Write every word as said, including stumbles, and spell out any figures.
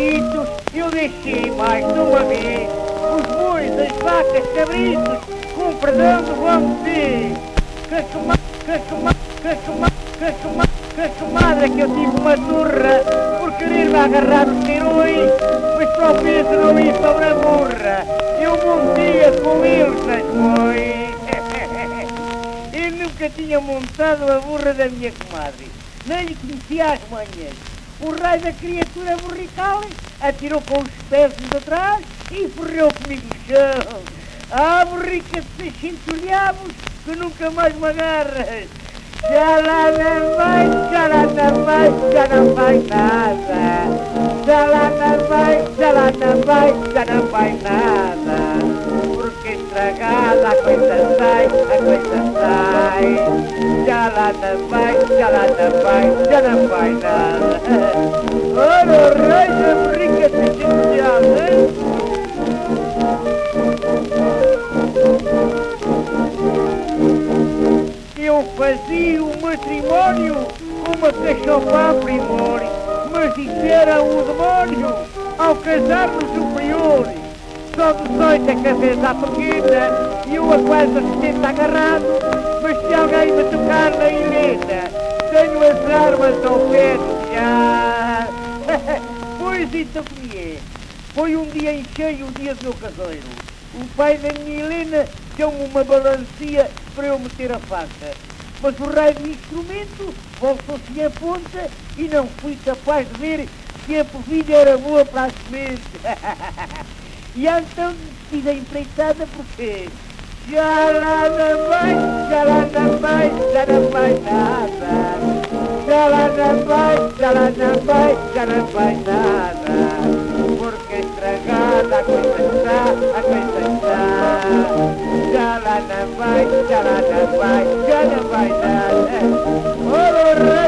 cabritos, eu deixei mais de uma vez os bois, as vacas, cabritos, com perdão do bom Deus. Que queima, que queima, que queima, que queima, que queimada que eu tive uma turra por querer-me agarrar os tirões, mas para o peso não ia sobre a burra. Eu montia com eles nas bois. Eu nunca tinha montado a burra da minha comadre, nem lhe conhecia as manhas. O raio da criatura borrical atirou com os pés de trás e ferreu comigo no chão. Ah, borrica de seiscentos diabos, que nunca mais me agarras. Já lá não vai, já lá não vai, já não vai nada. Já lá não vai, já lá não vai, já não vai nada. Porque estragada a coisa sai, a coisa sai. Já lá não vai, já lá não vai, já não vai nada. Ora, o rei da borrica de seiscentos diabos, hein? Eu fazia o matrimónio com uma cachopa a primor, mas isso era o demónio ao casar no superior. Só dezoito a cabeça à pequena e eu a quase a setenta agarrado, mas se alguém me tocar na ileta, tenho as armas ao pé do já. Pois então como é? Foi um dia em cheio, o dia do meu caseiro. O pai da minha Helena deu-me uma balancia para eu meter a faca. Mas o raio do instrumento voltou-se a ponta e não fui capaz de ver que a polvilha era boa para a semente. E então fiz a empreitada porque já lá não vai, já lá não vai, já não vai nada. Já lá não vai, já lá não vai, já não vai nada. Porque estragada a coisa está, a coisa está. Já lá não vai, já lá não vai, já não vai nada. Oh,